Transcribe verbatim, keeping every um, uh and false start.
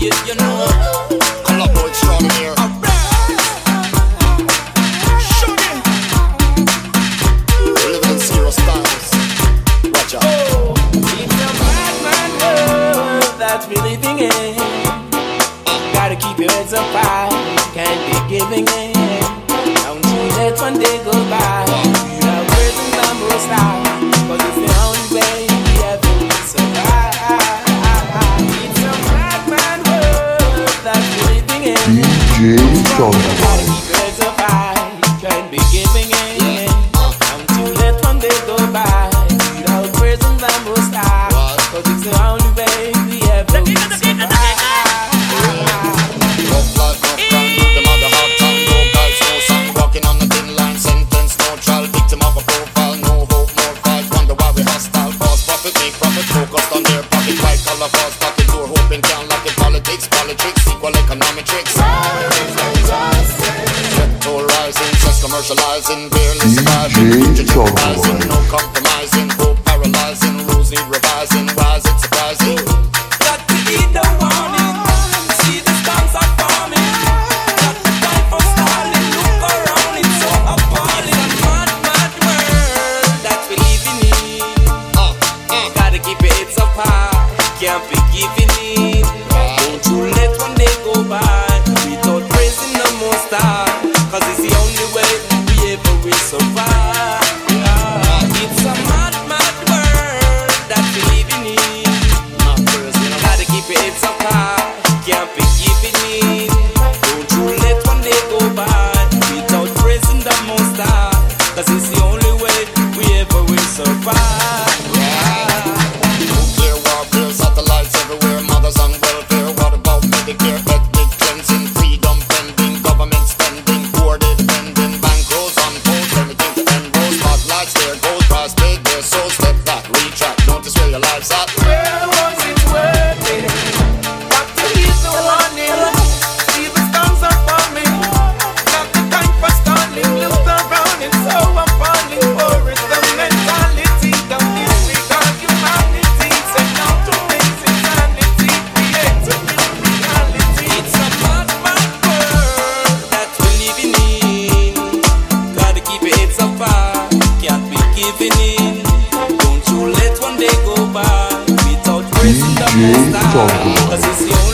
it, you know. I love how it's strong here. We're living in zero styles. Watch out. Oh, it's a mad, mad world that we're living in. Gotta keep your heads up high, can't be giving in. Don't you let one day go by without praising the Most High, 'cause it's the only way we ever will survive. It's a mad, mad world that we're living in. D J Sean. Gotta keep your heads up high, can't be giving in. Don't you let one day go by without praising the Most High, 'cause it's the only way we ever will survive. On the thin line, sentence, no trial, victim of a profile, no hope, no fight. Wonder why we hostile, cause profit, make profit, focused on their pocket, white collar, false pocket, door hoping, can't lock it, politics, politics, equal econometrics. Petrol rising, just commercializing, barely surviving, future rising, no compromising, hope paralyzing, rules need revising, why is it surprising? Got to eat the warning, see the storms are forming. Got the time for stalling, look around, it's so appalling. It's a mad, mad world that we living in. Uh, uh. Gotta keep your heads up high, can't be giving in. Don't you let one day go by without praising the Most High, 'cause it's the only way we ever will survive. It's a mad, mad world that we living in. Gotta keep your heads up high, can't be giving in. Don't you let one day go by without praising the Most High, 'cause it's the only way we ever will survive. Nuclear warfare, satellites everywhere, mothers on welfare. What about Medicare, ethnic cleansing, freedom pending, government spending, poor they depending, bank rolls on post, anything to end roll, spotlights there, gold price paid there, so step back, retract, notice where your life's at. Where was it worth it? Got to eat the warning, see the storms are forming. Not the time for stalling, look around, it's so appalling. War is the mentality, don't disregard humanity. Say no to things, insanity, create a new reality. It's a mad, mad world that we're living in. Gotta keep your heads up high, can't be giving in. Don't you let one day go by without praising the Most High, 'cause it's the